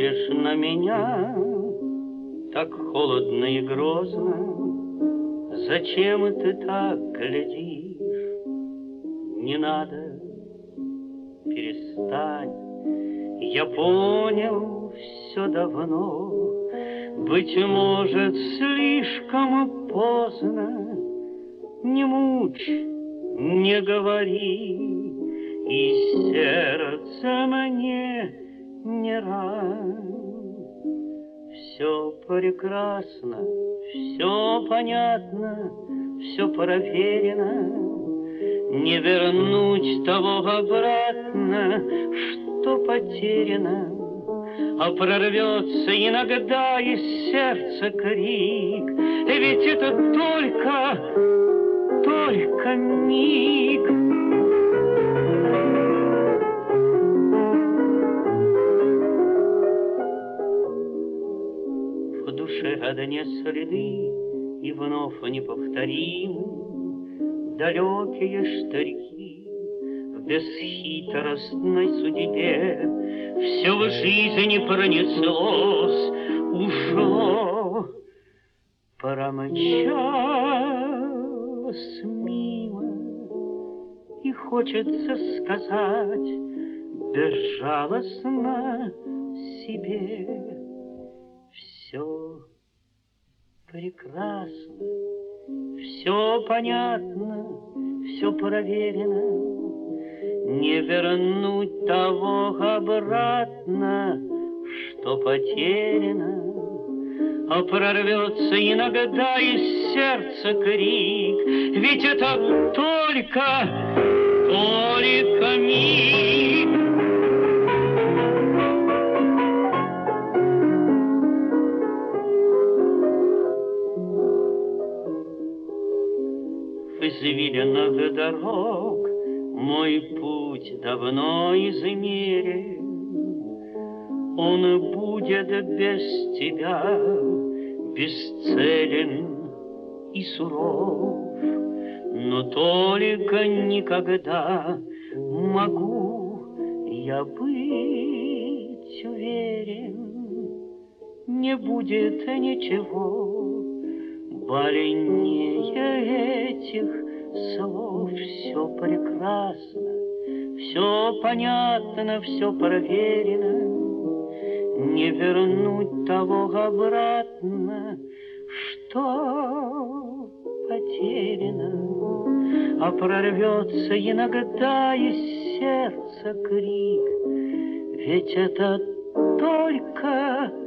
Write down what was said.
смотришь на меня так холодно и грозно? Зачем ты так глядишь? Не надо, перестань. Я понял все давно. Быть может, слишком поздно. Не мучь, не говори, и сердце мне не рань. Все прекрасно, все понятно, все проверено. Не вернуть того обратно, что потеряно. А прорвется иногда из сердца крик, ведь это только миг. В душе одни следы, и вновь неповторимы далекие штырьки в бесхитростной судьбе. Все в жизни пронеслось, ушло, промчалось мимо, и хочется сказать безжалостно себе: все прекрасно, все понятно, все проверено. Не вернуть того обратно, что потеряно. А прорвется иногда из сердца крик, ведь это только миг. В извилинах дорог мой путь давно измерен. Он будет без тебя бесцелен и суров, но только никогда могу я быть уверен, не будет ничего больнее этих слов. Все прекрасно, все понятно, все проверено. Не вернуть того обратно, что потеряно. А прорвется иногда из сердца крик, ведь это только